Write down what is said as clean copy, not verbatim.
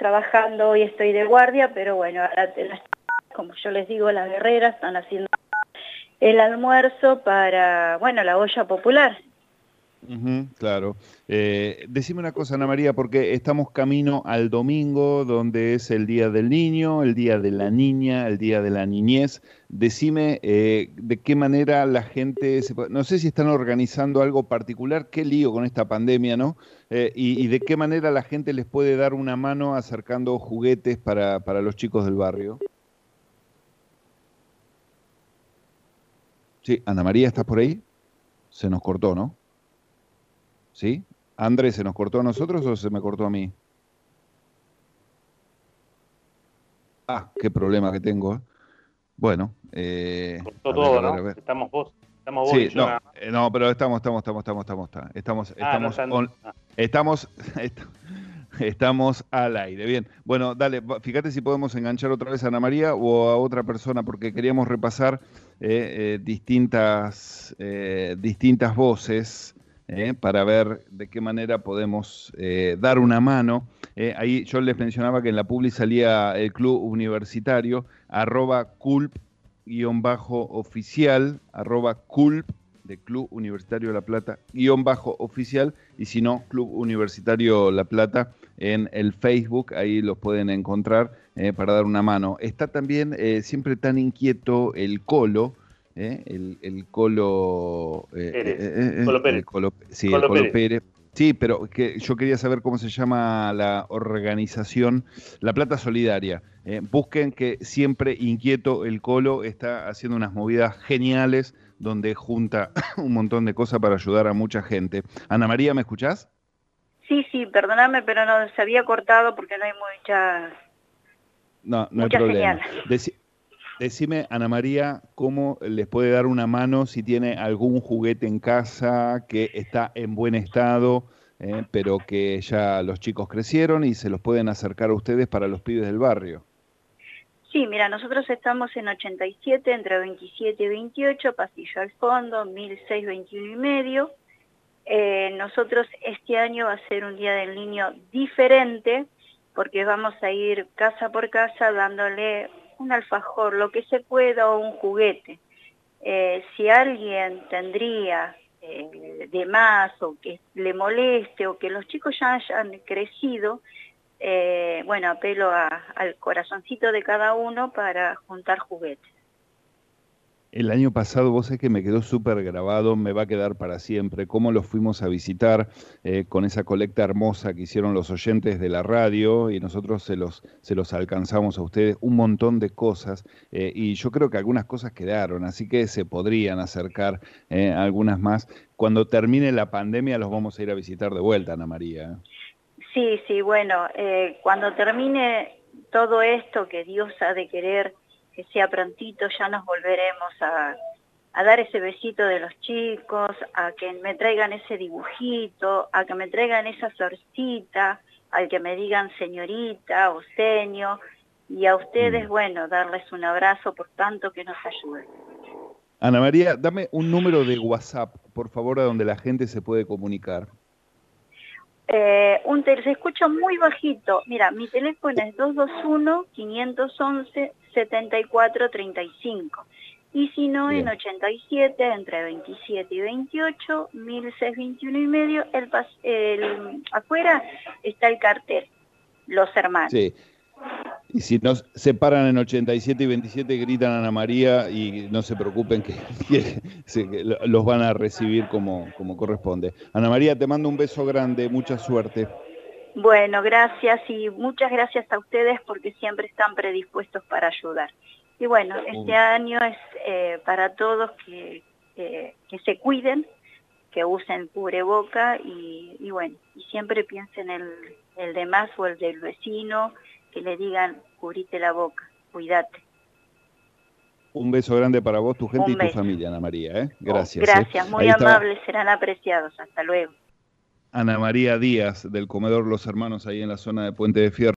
trabajando, hoy estoy de guardia, pero bueno, ahora como yo les digo, las guerreras están haciendo el almuerzo para, bueno, la olla popular. Claro. Decime una cosa, Ana María, porque estamos camino al domingo, donde es el Día del Niño, el Día de la Niña, el Día de la Niñez. Decime de qué manera la gente, no sé si están organizando algo particular, qué lío con esta pandemia, ¿no? Y de qué manera la gente les puede dar una mano acercando juguetes para los chicos del barrio. Sí, Ana María, ¿estás por ahí? Se nos cortó, ¿no? ¿Sí? Andrés, ¿se nos cortó a nosotros o se me cortó a mí? Ah, qué problema que tengo. Bueno, Cortó a ver, a todo, ver, a ¿no? ver. Estamos vos y Sí, yo no, nada más. no, pero Ah, no estamos, están. Ah. estamos, estamos al aire. Bien, bueno, dale, fíjate si podemos enganchar otra vez a Ana María o a otra persona, porque queríamos repasar distintas voces para ver de qué manera podemos dar una mano. Ahí yo les mencionaba que en la publi salía el club universitario, @culp_oficial, @culp de Club Universitario La Plata, _oficial, y si no, Club Universitario La Plata en el Facebook, ahí los pueden encontrar para dar una mano. Está también siempre tan inquieto el Colo, el Colo, Pérez. Colo el Pérez. Colo, sí, el Colo Colo Pérez. Pérez. Sí, pero que yo quería saber cómo se llama la organización La Plata Solidaria. Busquen que siempre inquieto el Colo está haciendo unas movidas geniales donde junta un montón de cosas para ayudar a mucha gente. Ana María, ¿me escuchás? Sí, sí, perdóname, pero no se había cortado porque no hay No, no hay mucha señal. problema. Decime, Ana María, cómo les puede dar una mano si tiene algún juguete en casa que está en buen estado, pero que ya los chicos crecieron y se los pueden acercar a ustedes para los pibes del barrio. Sí, mira, nosotros estamos en 87, entre 27 y 28, pasillo al fondo, 1621 y medio. Nosotros este año va a ser un Día del Niño diferente, porque vamos a ir casa por casa dándole un alfajor, lo que se pueda, o un juguete. Si alguien tendría de más, o que le moleste, o que los chicos ya hayan crecido, bueno, apelo al corazoncito de cada uno para juntar juguetes. El año pasado, vos sabés que me quedó súper grabado, me va a quedar para siempre, cómo los fuimos a visitar con esa colecta hermosa que hicieron los oyentes de la radio y nosotros se los alcanzamos a ustedes, un montón de cosas y yo creo que algunas cosas quedaron, así que se podrían acercar algunas más. Cuando termine la pandemia los vamos a ir a visitar de vuelta, Ana María. Sí, sí, bueno, cuando termine todo esto, que Dios ha de querer que sea prontito, ya nos volveremos a dar ese besito de los chicos, a que me traigan ese dibujito, a que me traigan esa florcita, al que me digan señorita o seño, y a ustedes, Mm. bueno, darles un abrazo por tanto que nos ayuden. Ana María, dame un número de WhatsApp, por favor, a donde la gente se puede comunicar. Se escucha muy bajito. Mira, mi teléfono es 221-511-7435. Y si no, en Bien. 87, entre 27 y 28, 1621 y medio, afuera está el cartel, Los Hermanos. Sí. Y si nos separan en 87 y 27, gritan a Ana María y no se preocupen que los van a recibir como corresponde. Ana María, te mando un beso grande, mucha suerte. Bueno, gracias y muchas gracias a ustedes porque siempre están predispuestos para ayudar. Y bueno, este Un, año es para todos que se cuiden, que usen cubreboca y bueno, y siempre piensen el de más o el del vecino, que le digan, cubrite la boca, cuídate. un beso grande para vos, tu gente y Un tu beso. familia, Ana María, ¿eh? Oh, Gracias, ¿eh? gracias, muy Ahí estaba amables, serán apreciados. Hasta luego. Ana María Díaz del comedor Los Hermanos ahí en la zona de Puente de Fierro.